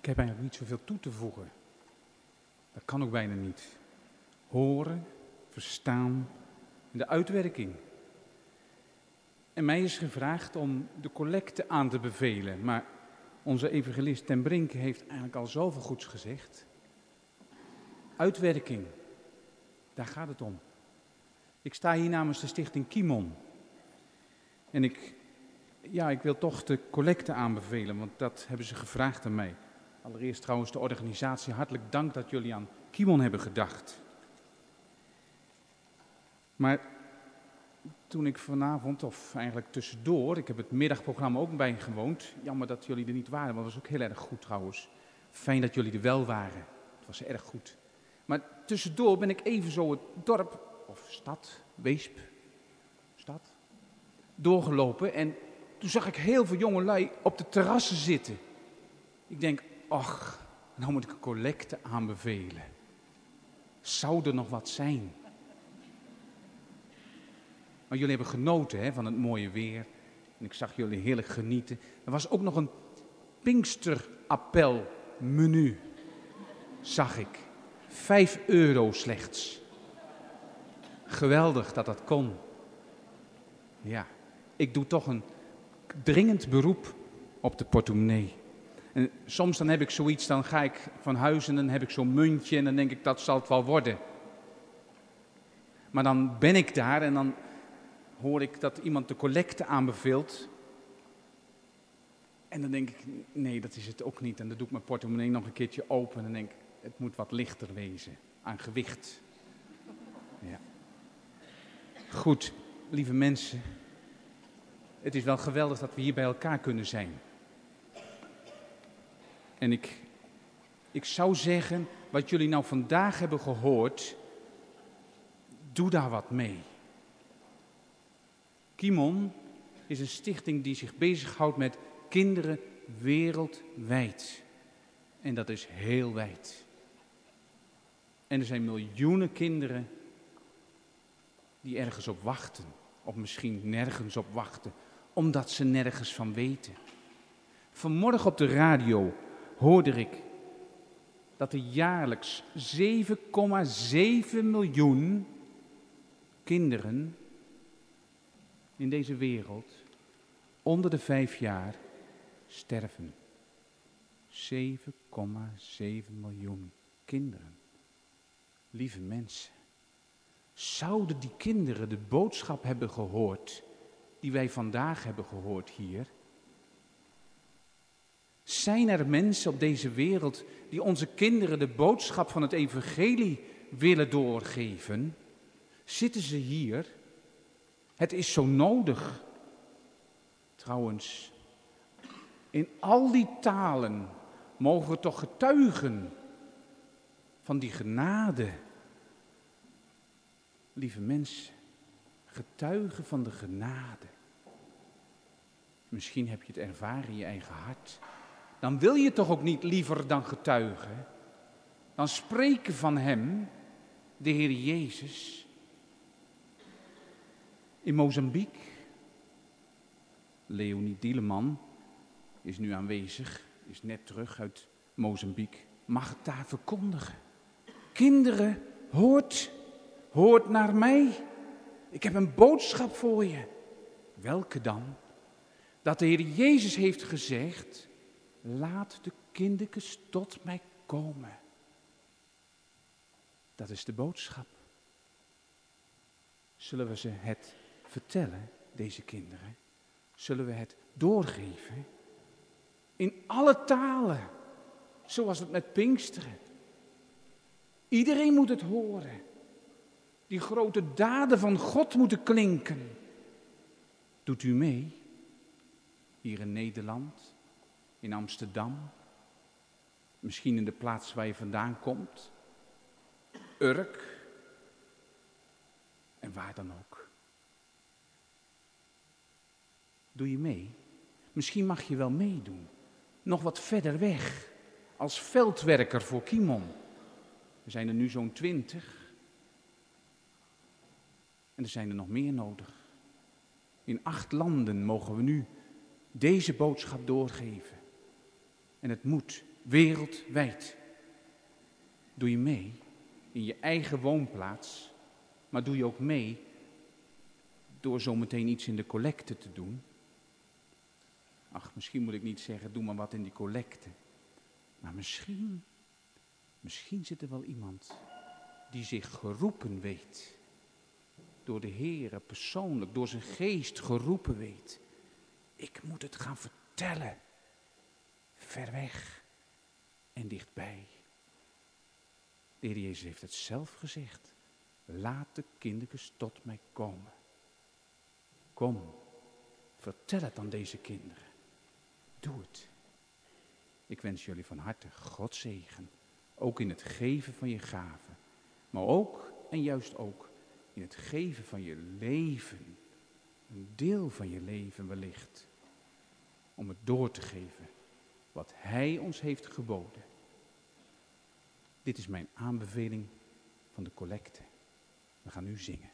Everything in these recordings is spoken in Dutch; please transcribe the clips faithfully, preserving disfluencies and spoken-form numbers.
Ik heb eigenlijk niet zoveel toe te voegen. Dat kan ook bijna niet. Horen, verstaan en de uitwerking. En mij is gevraagd om de collecte aan te bevelen. Maar onze evangelist Ten Brinke heeft eigenlijk al zoveel goeds gezegd. Uitwerking, daar gaat het om. Ik sta hier namens de stichting Kimon. En ik, ja, ik wil toch de collecte aanbevelen, want dat hebben ze gevraagd aan mij. Allereerst trouwens de organisatie, hartelijk dank dat jullie aan Kimon hebben gedacht. Maar toen ik vanavond, of eigenlijk tussendoor, ik heb het middagprogramma ook bijgewoond. Jammer dat jullie er niet waren, maar dat was ook heel erg goed trouwens. Fijn dat jullie er wel waren. Het was erg goed. Maar tussendoor ben ik even zo het dorp, of stad, Weesp, stad, doorgelopen. En toen zag ik heel veel jongelui op de terrassen zitten. Ik denk, ach, nou moet ik een collecte aanbevelen. Zou er nog wat zijn? Maar jullie hebben genoten hè, van het mooie weer. En ik zag jullie heerlijk genieten. Er was ook nog een Pinksterappel-menu, zag ik. Vijf euro slechts. Geweldig dat dat kon. Ja, ik doe toch een dringend beroep op de portemonnee. En soms dan heb ik zoiets, dan ga ik van huis en dan heb ik zo'n muntje en dan denk ik, dat zal het wel worden. Maar dan ben ik daar en dan hoor ik dat iemand de collecte aanbeveelt. En dan denk ik, nee, dat is het ook niet. En dan doe ik mijn portemonnee nog een keertje open en dan denk ik, het moet wat lichter wezen, aan gewicht. Ja. Goed, lieve mensen. Het is wel geweldig dat we hier bij elkaar kunnen zijn. En ik, ik zou zeggen, wat jullie nou vandaag hebben gehoord, doe daar wat mee. Kimon is een stichting die zich bezighoudt met kinderen wereldwijd. En dat is heel wijd. En er zijn miljoenen kinderen die ergens op wachten. Of misschien nergens op wachten, omdat ze nergens van weten. Vanmorgen op de radio hoorde ik dat er jaarlijks zeven komma zeven miljoen kinderen in deze wereld onder de vijf jaar sterven. zeven komma zeven miljoen kinderen. Lieve mensen, zouden die kinderen de boodschap hebben gehoord die wij vandaag hebben gehoord hier? Zijn er mensen op deze wereld die onze kinderen de boodschap van het evangelie willen doorgeven? Zitten ze hier? Het is zo nodig. Trouwens, in al die talen mogen we toch getuigen van die genade. Lieve mensen, getuigen van de genade. Misschien heb je het ervaren in je eigen hart. Dan wil je toch ook niet liever dan getuigen. Dan spreken van Hem, de Heer Jezus. In Mozambique, Leonie Dieleman is nu aanwezig, is net terug uit Mozambique, mag het daar verkondigen. Kinderen, hoort, hoort naar mij. Ik heb een boodschap voor je. Welke dan? Dat de Heer Jezus heeft gezegd, laat de kindertjes tot mij komen. Dat is de boodschap. Zullen we ze het vertellen, deze kinderen? Zullen we het doorgeven? In alle talen, zoals het met Pinksteren. Iedereen moet het horen. Die grote daden van God moeten klinken. Doet u mee? Hier in Nederland, in Amsterdam, misschien in de plaats waar je vandaan komt, Urk en waar dan ook. Doe je mee? Misschien mag je wel meedoen, nog wat verder weg, als veldwerker voor Kimon. Er zijn er nu zo'n twintig en er zijn er nog meer nodig. In acht landen mogen we nu deze boodschap doorgeven. En het moet Wereldwijd. Doe je mee in je eigen woonplaats, maar doe je ook mee door zometeen iets in de collecte te doen? Ach, misschien moet ik niet zeggen, doe maar wat in die collecte. Maar misschien, misschien zit er wel iemand die zich geroepen weet. Door de Heere persoonlijk, door zijn geest geroepen weet. Ik moet het gaan vertellen. Ver weg en dichtbij. De Heer Jezus heeft het zelf gezegd. Laat de kindertjes tot mij komen. Kom, vertel het aan deze kinderen. Doe het. Ik wens jullie van harte Gods zegen. Ook in het geven van je gaven. Maar ook en juist ook in het geven van je leven. Een deel van je leven wellicht. Om het door te geven wat Hij ons heeft geboden. Dit is mijn aanbeveling van de collecte. We gaan nu zingen.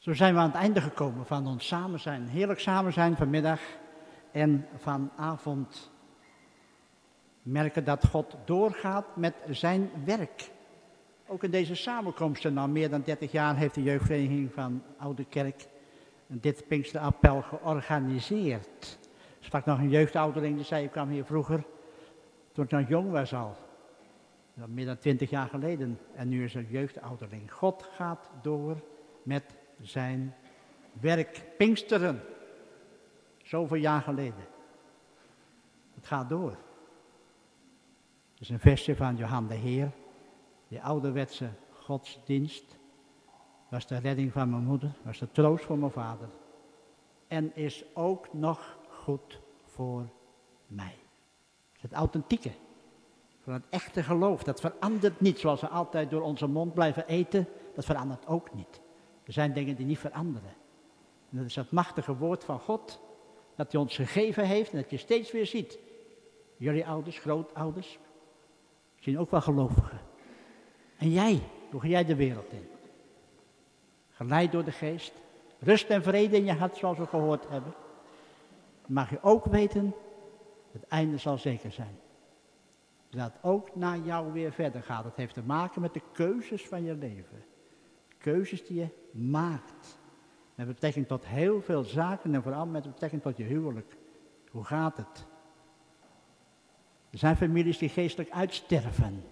Zo zijn we aan het einde gekomen van ons samen zijn. Heerlijk samen zijn vanmiddag en vanavond. Merken dat God doorgaat met zijn werk. Ook in deze samenkomsten, al meer dan dertig jaar, heeft de jeugdvereniging van Oude Kerk dit Pinksterappel georganiseerd. Er sprak nog een jeugdouderling, die zei, ik kwam hier vroeger, toen ik nog jong was al. Meer dan twintig jaar geleden. En nu is er jeugdouderling. God gaat door met zijn werk. Pinksteren. Zoveel jaar geleden. Het gaat door. Het is een versje van Johan de Heer. Die ouderwetse godsdienst. Was de redding van mijn moeder. Was de troost voor mijn vader. En is ook nog goed voor mij. Het is het authentieke. Van het echte geloof. Dat verandert niet zoals we altijd door onze mond blijven eten. Dat verandert ook niet. Er zijn dingen die niet veranderen. En dat is het machtige woord van God. Dat hij ons gegeven heeft en dat je steeds weer ziet. Jullie ouders, grootouders. Misschien ook wel gelovigen. En jij, hoe ga jij de wereld in? Geleid door de geest. Rust en vrede in je hart zoals we gehoord hebben. Mag je ook weten, het einde zal zeker zijn. Dat ook na jou weer verder gaat. Het heeft te maken met de keuzes van je leven. Keuzes die je maakt. Met betrekking tot heel veel zaken en vooral met betrekking tot je huwelijk. Hoe gaat het? Er zijn families die geestelijk uitsterven.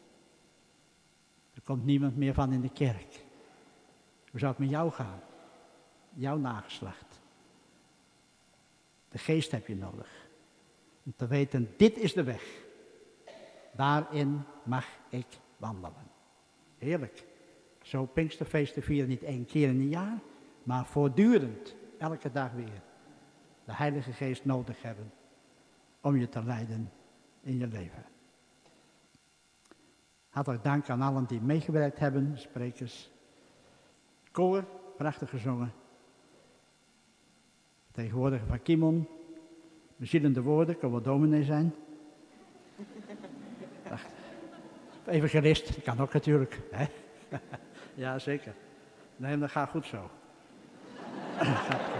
Er komt niemand meer van in de kerk. Hoe zou het met jou gaan? Jouw nageslacht. De geest heb je nodig. Om te weten, dit is de weg. Daarin mag ik wandelen. Heerlijk. Zo Pinksterfeesten vieren niet één keer in een jaar, maar voortdurend, elke dag weer. De Heilige Geest nodig hebben om je te leiden in je leven. Hartelijk dank aan allen die meegewerkt hebben, sprekers. Koor, prachtig gezongen. Tegenwoordiger van Kimon. Bezielende woorden, kan wel dominee zijn. Evangelist, dat kan ook natuurlijk. Hè? Ja, zeker. Nee, dat gaat goed zo. Gaat goed.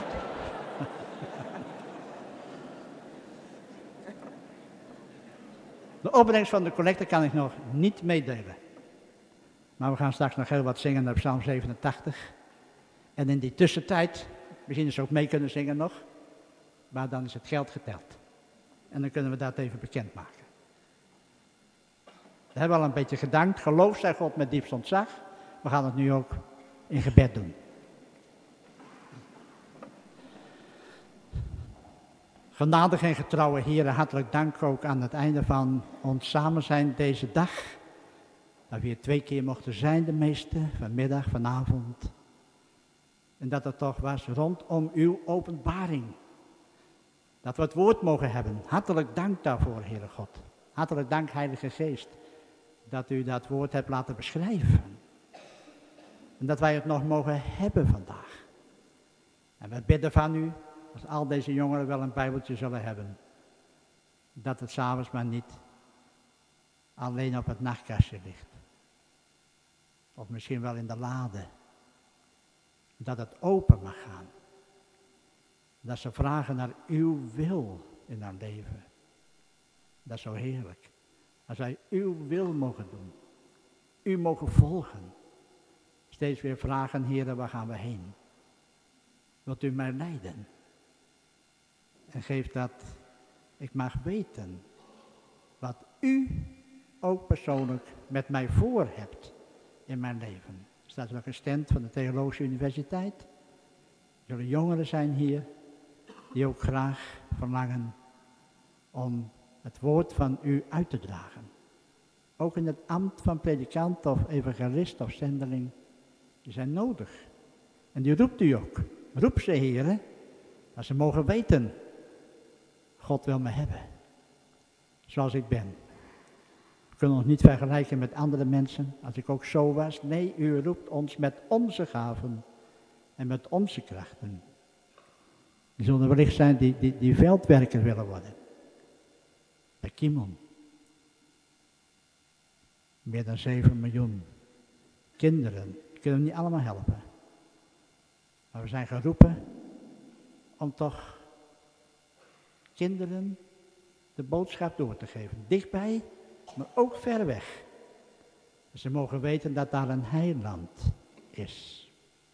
De opbrengst van de collecte kan ik nog niet meedelen. Maar we gaan straks nog heel wat zingen naar Psalm zevenentachtig. En in die tussentijd, misschien is ze ook mee kunnen zingen nog. Maar dan is het geld geteld. En dan kunnen we dat even bekendmaken. We hebben al een beetje gedankt. Geloof zij God met diepst ontzag. We gaan het nu ook in gebed doen. Genadig en getrouwe heren, hartelijk dank ook aan het einde van ons samen zijn deze dag. Dat we hier twee keer mochten zijn, de meeste, vanmiddag, vanavond. En dat het toch was rondom uw openbaring. Dat we het woord mogen hebben. Hartelijk dank daarvoor, Heere God. Hartelijk dank, Heilige Geest, dat u dat woord hebt laten beschrijven. En dat wij het nog mogen hebben vandaag. En we bidden van u, als al deze jongeren wel een bijbeltje zullen hebben, dat het s'avonds maar niet alleen op het nachtkastje ligt. Of misschien wel in de lade. Dat het open mag gaan. Dat ze vragen naar uw wil in haar leven. Dat is zo heerlijk. Als wij uw wil mogen doen. U mogen volgen. Steeds weer vragen, Heere, waar gaan we heen? Wilt u mij leiden? En geef dat ik mag weten wat u ook persoonlijk met mij voor hebt in mijn leven. Er staat ook een stand van de Theologische Universiteit. Jullie jongeren zijn hier die ook graag verlangen om het woord van u uit te dragen. Ook in het ambt van predikant of evangelist of zendeling. Die zijn nodig. En die roept u ook. Roep ze, heren, dat ze mogen weten. God wil me hebben. Zoals ik ben. We kunnen ons niet vergelijken met andere mensen. Als ik ook zo was. Nee, u roept ons met onze gaven. En met onze krachten. Die zullen wellicht zijn die, die, die veldwerker willen worden. Bij Kimon. Meer dan zeven miljoen kinderen. Die kunnen we niet allemaal helpen. Maar we zijn geroepen om toch kinderen de boodschap door te geven. Dichtbij, maar ook ver weg. Ze mogen weten dat daar een heiland is.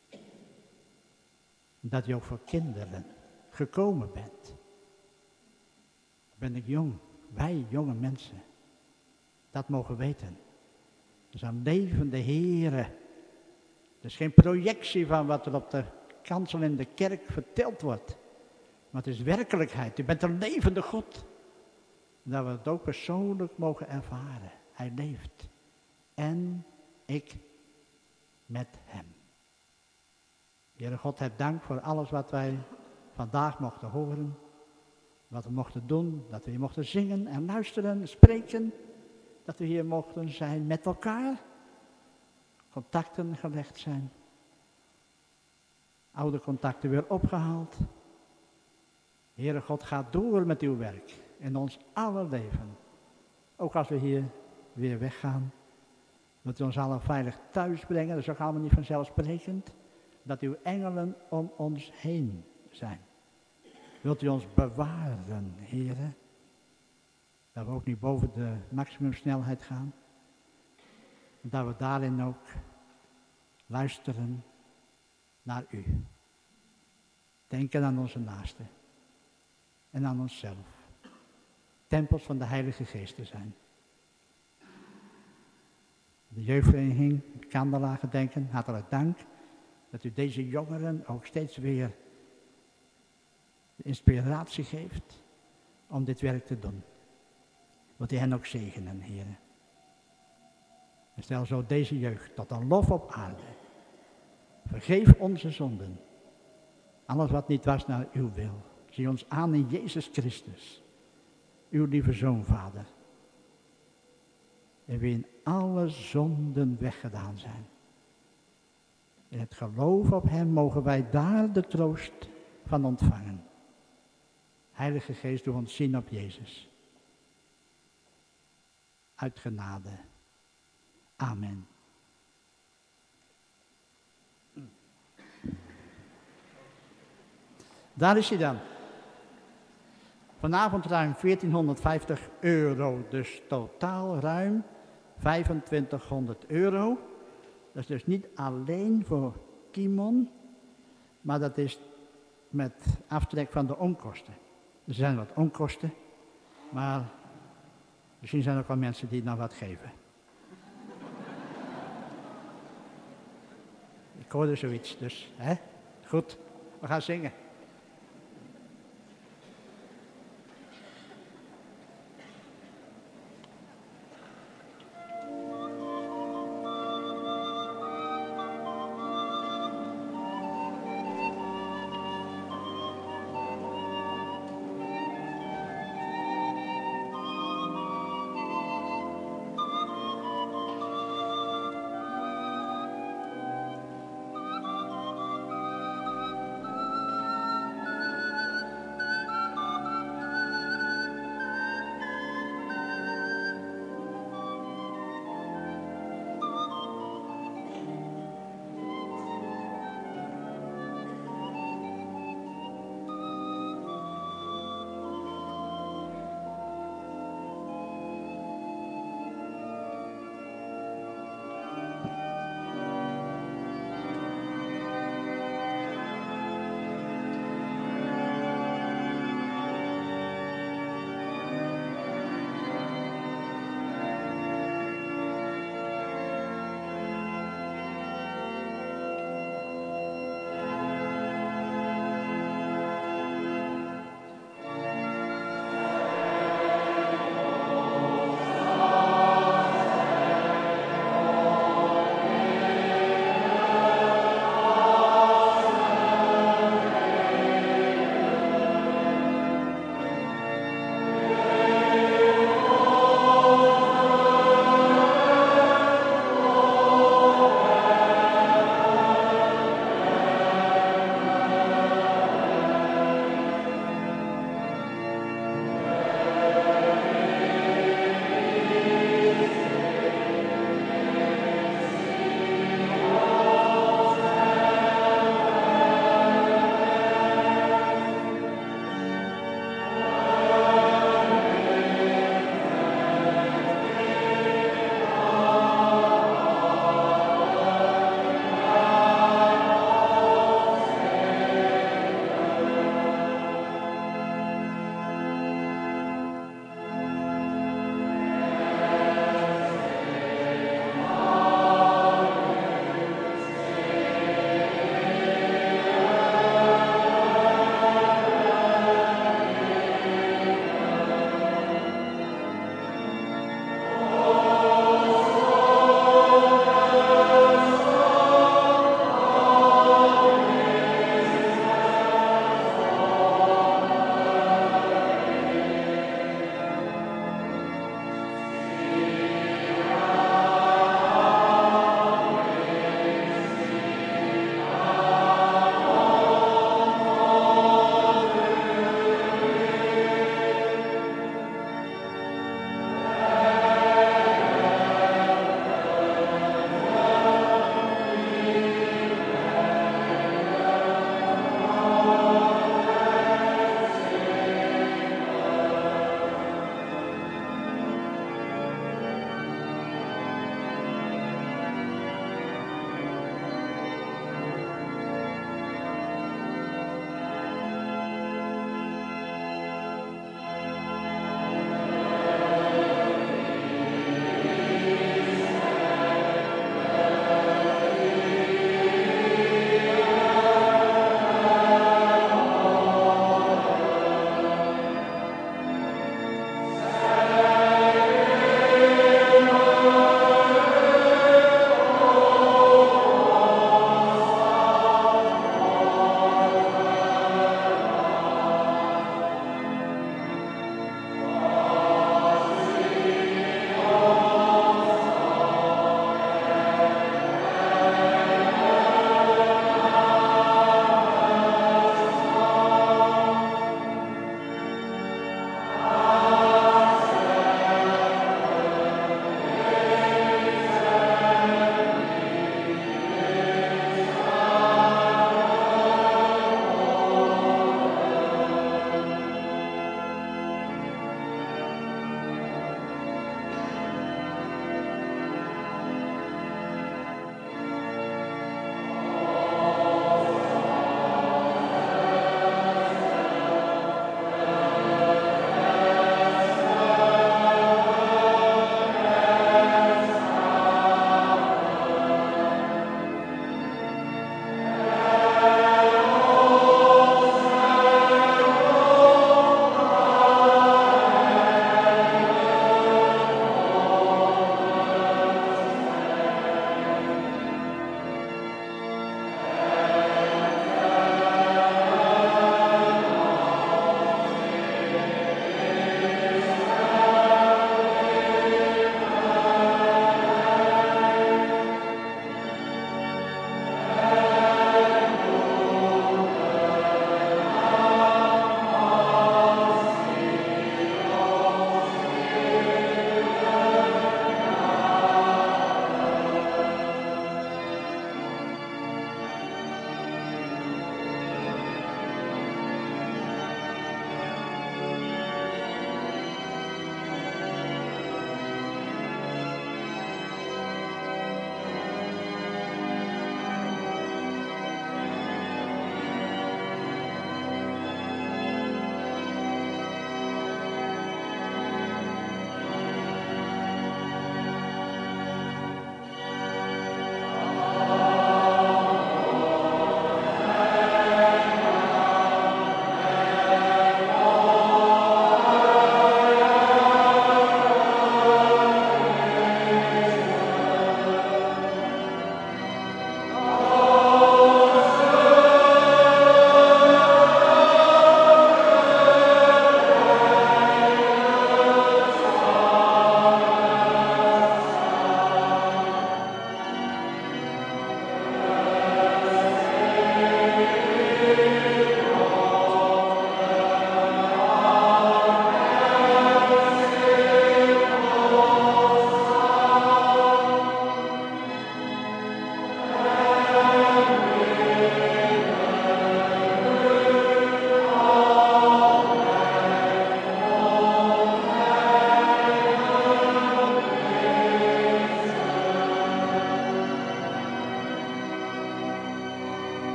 Dat je ook voor kinderen gekomen bent. Ben ik jong, wij jonge mensen. Dat mogen weten. Dat is een levende Heere. Het is geen projectie van wat er op de kansel in de kerk verteld wordt. Maar het is werkelijkheid. U bent een levende God. Dat we het ook persoonlijk mogen ervaren. Hij leeft. En ik met hem. Heere God, heb dank voor alles wat wij vandaag mochten horen. Wat we mochten doen. Dat we hier mochten zingen en luisteren, spreken. Dat we hier mochten zijn met elkaar. Contacten gelegd zijn. Oude contacten weer opgehaald. Heere God, ga door met uw werk in ons aller leven. Ook als we hier weer weggaan. Dat u ons allen veilig thuis brengen. Dat is ook allemaal niet vanzelfsprekend. Dat uw engelen om ons heen zijn. Wilt u ons bewaren, Heere. Dat we ook niet boven de maximumsnelheid gaan. Dat we daarin ook luisteren naar u. Denken aan onze naasten. En aan onszelf. Tempels van de Heilige Geest te zijn. De jeugdvereniging, het Kandelaar gedenken, hartelijk dank. Dat u deze jongeren ook steeds weer de inspiratie geeft om dit werk te doen. Wilt u hen ook zegenen, heren. En stel zo deze jeugd tot een lof op aarde. Vergeef onze zonden. Alles wat niet was naar uw wil. Zie ons aan in Jezus Christus. Uw lieve Zoon, Vader. En wie in alle zonden weggedaan zijn. In het geloof op hem mogen wij daar de troost van ontvangen. Heilige Geest, doe ons zien op Jezus. Uit genade. Amen. Daar is hij dan. Vanavond ruim veertienhonderdvijftig euro, dus totaal ruim vijfentwintighonderd euro. Dat is dus niet alleen voor Kimon, maar dat is met aftrek van de onkosten. Er zijn wat onkosten, maar misschien zijn er ook wel mensen die nou wat geven. Ik hoorde zoiets, dus hè? Goed, we gaan zingen.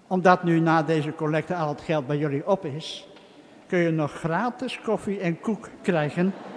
omdat nu na deze collecte al het geld bij jullie op is, kun je nog gratis koffie en koek krijgen